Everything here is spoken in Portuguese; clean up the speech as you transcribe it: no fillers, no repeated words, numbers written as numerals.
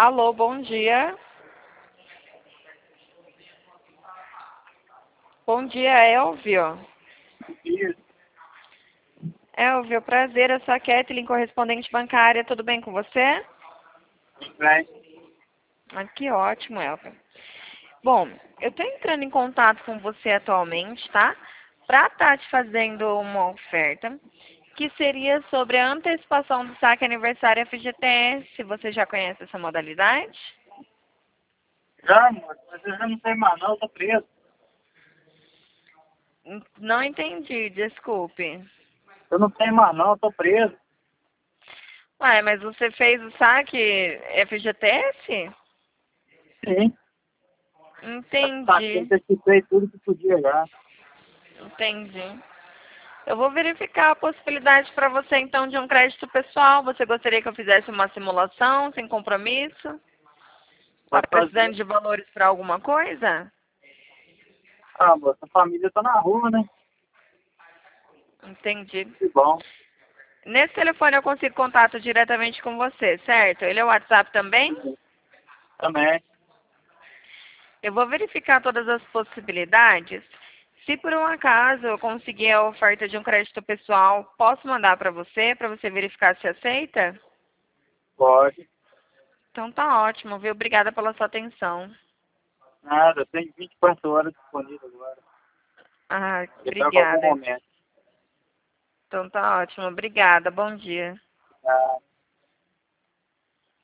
Alô, bom dia. Bom dia, Elvio. Isso, Elvio, prazer, eu sou a Kathleen, correspondente bancária, tudo bem com você? tudo bem? Ah, que ótimo, Elvio. Bom, eu estou entrando em contato com você atualmente, tá? Para estar te fazendo uma oferta, que seria sobre a antecipação do saque aniversário FGTS. Você já conhece essa modalidade? Já, moço, mas eu já não tenho mais não, eu tô preso. Não entendi, desculpe. Eu não tenho mais não, eu tô preso. Ué, mas você fez o saque FGTS? Sim, saquei, Entendi, antecipei tudo que podia já. entendi. Eu vou verificar a possibilidade para você, então, de um crédito pessoal. Você gostaria que eu fizesse uma simulação sem compromisso? Está Pode precisando fazer. de valores para alguma coisa? Ah, moço, a família tá na rua, né? Entendi. Que bom. Nesse telefone eu consigo contato diretamente com você, certo? Ele é o WhatsApp também? Também. Eu vou verificar todas as possibilidades. Se por um acaso eu conseguir a oferta de um crédito pessoal, posso mandar para você verificar se aceita? Pode. Então tá ótimo, viu? Obrigada pela sua atenção. Nada, tem 24 horas disponível agora. Ah, Ligar a qualquer obrigada. momento. Então tá ótimo, obrigada. Bom dia. Tá.